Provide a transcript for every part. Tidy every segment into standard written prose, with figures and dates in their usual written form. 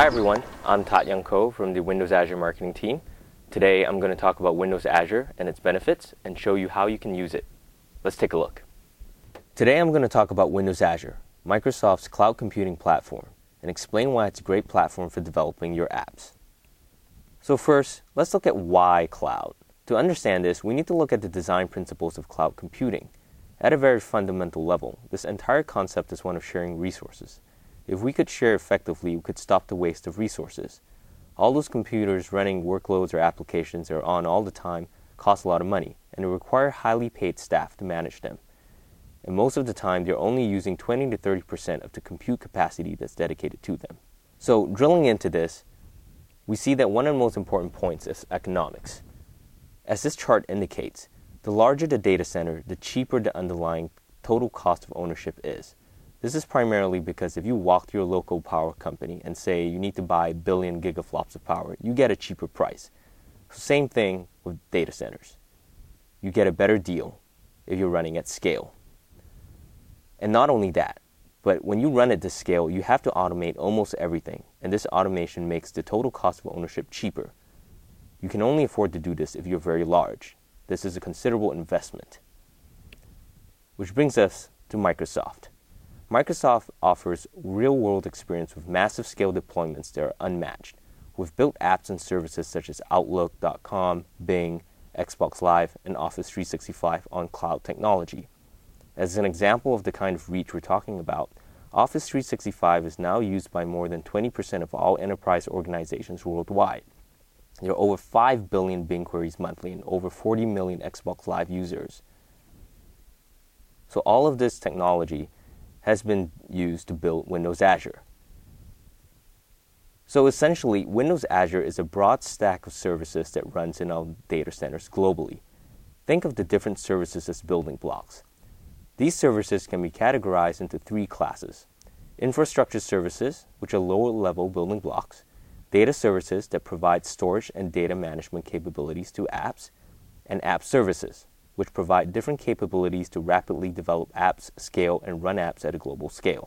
Hi everyone, I'm Tat Young Ko from the Windows Azure marketing team. Today I'm going to talk about Windows Azure and its benefits and show you how you can use it. Let's take a look. Today I'm going to talk about Windows Azure, Microsoft's cloud computing platform, and explain why it's a great platform for developing your apps. So first, let's look at why cloud. To understand this, we need to look at the design principles of cloud computing. At a very fundamental level, this entire concept is one of sharing resources. If we could share effectively, we could stop the waste of resources. All those computers running workloads or applications that are on all the time cost a lot of money, and they require highly paid staff to manage them. And most of the time, they're only using 20 to 30% of the compute capacity that's dedicated to them. So drilling into this, we see that one of the most important points is economics. As this chart indicates, the larger the data center, the cheaper the underlying total cost of ownership is. This is primarily because if you walk to your local power company and say you need to buy a billion gigaflops of power, you get a cheaper price. Same thing with data centers. You get a better deal if you're running at scale. And not only that, but when you run at this scale, you have to automate almost everything, and this automation makes the total cost of ownership cheaper. You can only afford to do this if you're very large. This is a considerable investment. Which brings us to Microsoft. Microsoft offers real-world experience with massive scale deployments that are unmatched, with built apps and services such as Outlook.com, Bing, Xbox Live, and Office 365 on cloud technology. As an example of the kind of reach we're talking about, Office 365 is now used by more than 20% of all enterprise organizations worldwide. There are over 5 billion Bing queries monthly and over 40 million Xbox Live users. So all of this technology has been used to build Windows Azure. So essentially, Windows Azure is a broad stack of services that runs in our data centers globally. Think of the different services as building blocks. These services can be categorized into 3 classes: infrastructure services, which are lower-level building blocks; data services that provide storage and data management capabilities to apps; and app services, which provide different capabilities to rapidly develop apps, scale, and run apps at a global scale.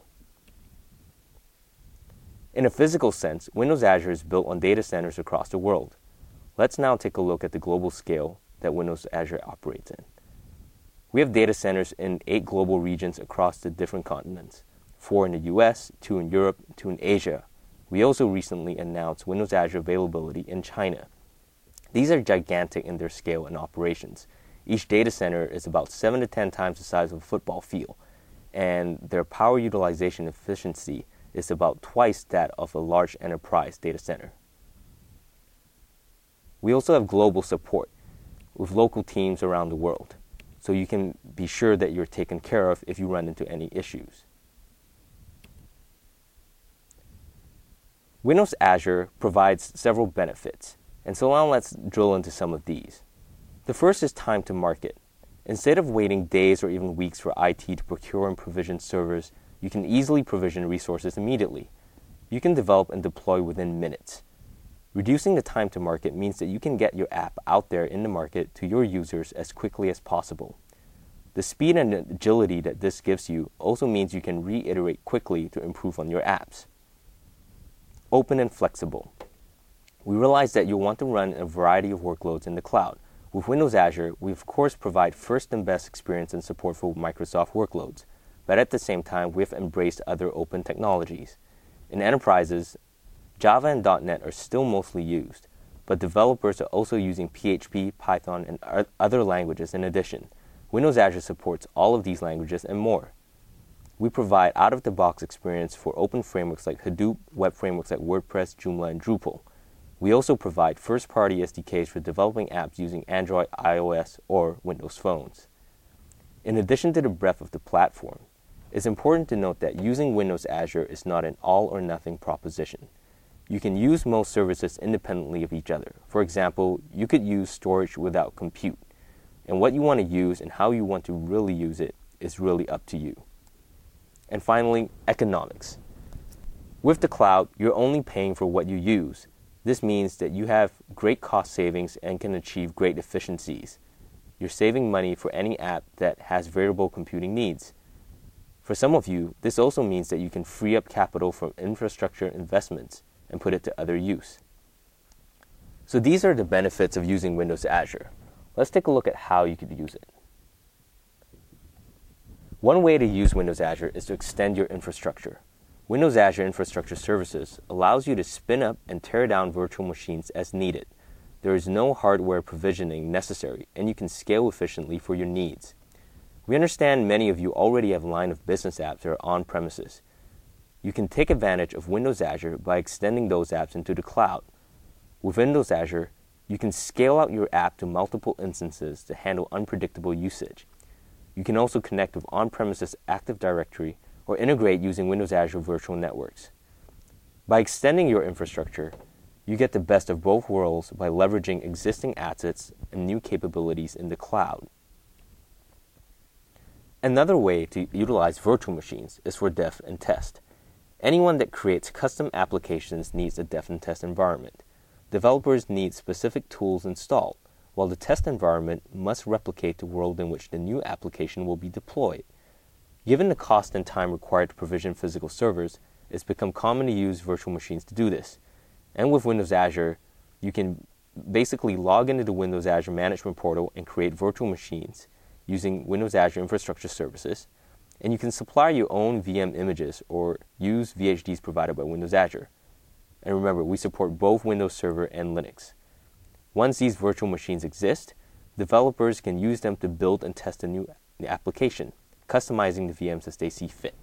In a physical sense, Windows Azure is built on data centers across the world. Let's now take a look at the global scale that Windows Azure operates in. We have data centers in 8 global regions across the different continents, 4 in the US, 2 in Europe, 2 in Asia. We also recently announced Windows Azure availability in China. These are gigantic in their scale and operations. Each data center is about 7 to 10 times the size of a football field, and their power utilization efficiency is about twice that of a large enterprise data center. We also have global support with local teams around the world, so you can be sure that you're taken care of if you run into any issues. Windows Azure provides several benefits, and so now let's drill into some of these. The first is time to market. Instead of waiting days or even weeks for IT to procure and provision servers, you can easily provision resources immediately. You can develop and deploy within minutes. Reducing the time to market means that you can get your app out there in the market to your users as quickly as possible. The speed and agility that this gives you also means you can reiterate quickly to improve on your apps. Open and flexible. We realize that you'll want to run a variety of workloads in the cloud. With Windows Azure, we of course provide first and best experience and support for Microsoft workloads, but at the same time, we've embraced other open technologies. In enterprises, Java and .NET are still mostly used, but developers are also using PHP, Python, and other languages in addition. Windows Azure supports all of these languages and more. We provide out-of-the-box experience for open frameworks like Hadoop, web frameworks like WordPress, Joomla, and Drupal. We also provide first-party SDKs for developing apps using Android, iOS, or Windows phones. In addition to the breadth of the platform, it's important to note that using Windows Azure is not an all-or-nothing proposition. You can use most services independently of each other. For example, you could use storage without compute. And what you want to use and how you want to really use it is really up to you. And finally, economics. With the cloud, you're only paying for what you use. This means that you have great cost savings and can achieve great efficiencies. You're saving money for any app that has variable computing needs. For some of you, this also means that you can free up capital from infrastructure investments. and put it to other use. So these are the benefits of using Windows Azure. Let's take a look at how you could use it. One way to use Windows Azure is to extend your infrastructure. Windows Azure Infrastructure Services allows you to spin up and tear down virtual machines as needed. There is no hardware provisioning necessary, and you can scale efficiently for your needs. We understand many of you already have line of business apps that are on-premises. You can take advantage of Windows Azure by extending those apps into the cloud. With Windows Azure, you can scale out your app to multiple instances to handle unpredictable usage. You can also connect with on-premises Active Directory or integrate using Windows Azure Virtual Networks. By extending your infrastructure, you get the best of both worlds by leveraging existing assets and new capabilities in the cloud. Another way to utilize virtual machines is for dev and test. Anyone that creates custom applications needs a dev and test environment. Developers need specific tools installed, while the test environment must replicate the world in which the new application will be deployed. Given the cost and time required to provision physical servers, it's become common to use virtual machines to do this. And with Windows Azure, you can basically log into the Windows Azure Management Portal and create virtual machines using Windows Azure Infrastructure Services, and you can supply your own VM images or use VHDs provided by Windows Azure. And remember, we support both Windows Server and Linux. Once these virtual machines exist, developers can use them to build and test a new application, customizing the VMs as they see fit.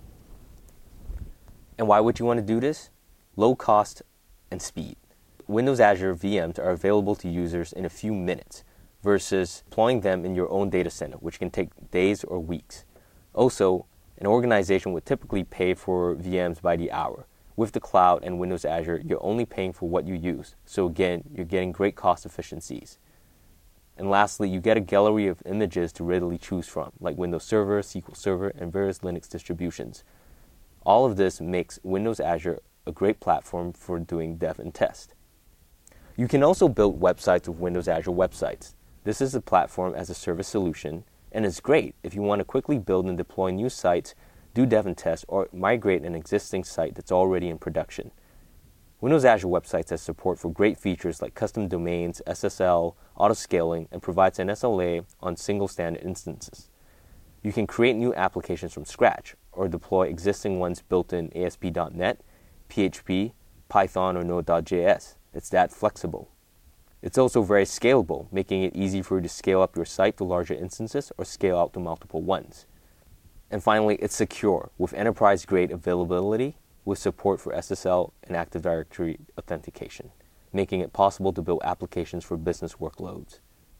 And why would you want to do this? Low cost and speed. Windows Azure VMs are available to users in a few minutes versus deploying them in your own data center, which can take days or weeks. Also, an organization would typically pay for VMs by the hour. With the cloud and Windows Azure, you're only paying for what you use. So again, you're getting great cost efficiencies. And lastly, you get a gallery of images to readily choose from, like Windows Server, SQL Server, and various Linux distributions. All of this makes Windows Azure a great platform for doing dev and test. You can also build websites with Windows Azure Websites. This is a platform as a service solution, and it's great if you want to quickly build and deploy new sites, do dev and test, or migrate an existing site that's already in production. Windows Azure Websites has support for great features like custom domains, SSL, auto-scaling, and provides an SLA on single standard instances. You can create new applications from scratch or deploy existing ones built in ASP.NET, PHP, Python, or Node.js. It's that flexible. It's also very scalable, making it easy for you to scale up your site to larger instances or scale out to multiple ones. And finally, it's secure with enterprise-grade availability with support for SSL and Active Directory authentication, making it possible to build applications for business workloads.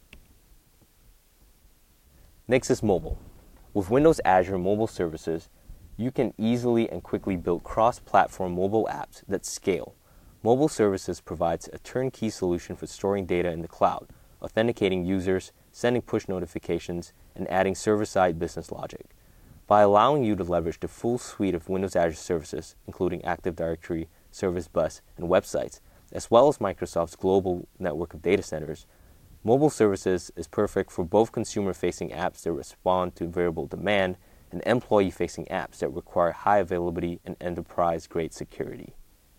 Next is mobile. With Windows Azure Mobile Services, you can easily and quickly build cross-platform mobile apps that scale. Mobile Services provides a turnkey solution for storing data in the cloud, authenticating users, sending push notifications, and adding server-side business logic. By allowing you to leverage the full suite of Windows Azure services, including Active Directory, Service Bus, and websites, as well as Microsoft's global network of data centers, Mobile Services is perfect for both consumer-facing apps that respond to variable demand and employee-facing apps that require high availability and enterprise-grade security.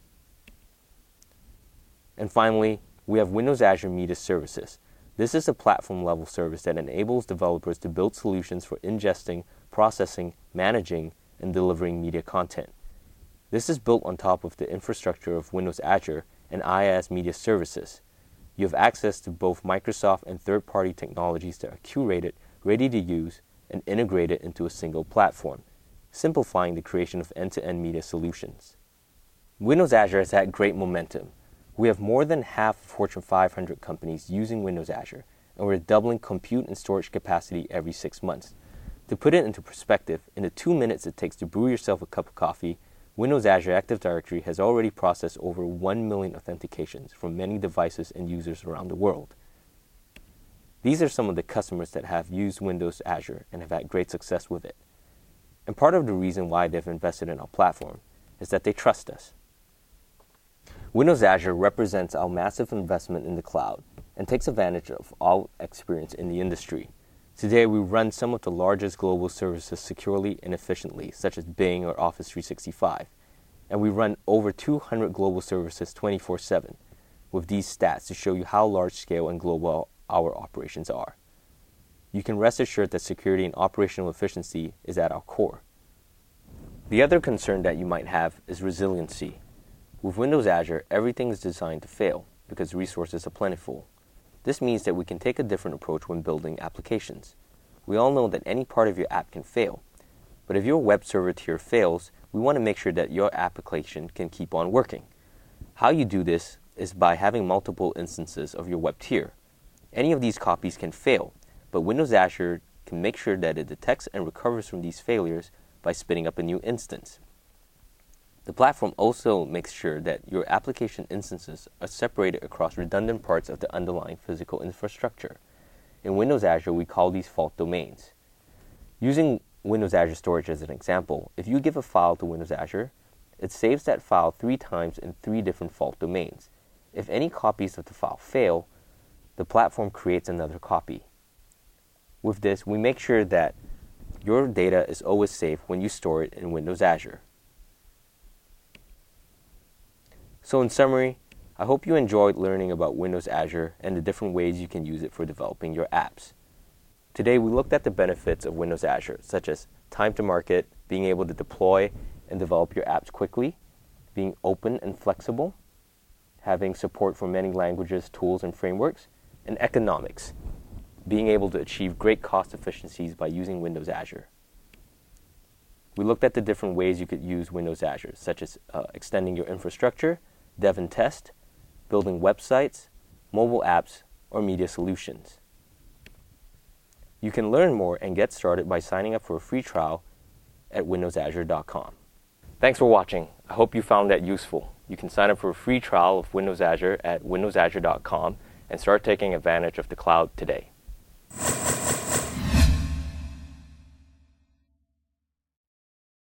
And finally, we have Windows Azure Media Services. This is a platform-level service that enables developers to build solutions for ingesting, processing, managing, and delivering media content. This is built on top of the infrastructure of Windows Azure and IaaS Media Services. You have access to both Microsoft and third-party technologies that are curated, ready to use, and integrated into a single platform, simplifying the creation of end-to-end media solutions. Windows Azure has had great momentum. We have more than half of Fortune 500 companies using Windows Azure, and we're doubling compute and storage capacity every 6 months. To put it into perspective, in the 2 minutes it takes to brew yourself a cup of coffee, Windows Azure Active Directory has already processed over 1 million authentications from many devices and users around the world. These are some of the customers that have used Windows Azure and have had great success with it. And part of the reason why they've invested in our platform is that they trust us. Windows Azure represents our massive investment in the cloud and takes advantage of our experience in the industry. Today, we run some of the largest global services securely and efficiently, such as Bing or Office 365. and we run over 200 global services 24/7 with these stats to show you how large scale and global our operations are. You can rest assured that security and operational efficiency is at our core. The other concern that you might have is resiliency. With Windows Azure, everything is designed to fail because resources are plentiful. This means that we can take a different approach when building applications. We all know that any part of your app can fail, but if your web server tier fails, we want to make sure that your application can keep on working. How you do this is by having multiple instances of your web tier. Any of these copies can fail, but Windows Azure can make sure that it detects and recovers from these failures by spinning up a new instance. The platform also makes sure that your application instances are separated across redundant parts of the underlying physical infrastructure. In Windows Azure, we call these fault domains. Using Windows Azure Storage as an example, if you give a file to Windows Azure, it saves that file 3 times in 3 different fault domains. If any copies of the file fail, the platform creates another copy. With this, we make sure that your data is always safe when you store it in Windows Azure. So in summary, I hope you enjoyed learning about Windows Azure and the different ways you can use it for developing your apps. Today we looked at the benefits of Windows Azure, such as time to market, being able to deploy and develop your apps quickly, being open and flexible, having support for many languages, tools, and frameworks, and economics, being able to achieve great cost efficiencies by using Windows Azure. We looked at the different ways you could use Windows Azure, such as extending your infrastructure, dev and test, building websites, mobile apps, or media solutions. You can learn more and get started by signing up for a free trial at windowsazure.com. Thanks for watching. I hope you found that useful. You can sign up for a free trial of Windows Azure at windowsazure.com and start taking advantage of the cloud today.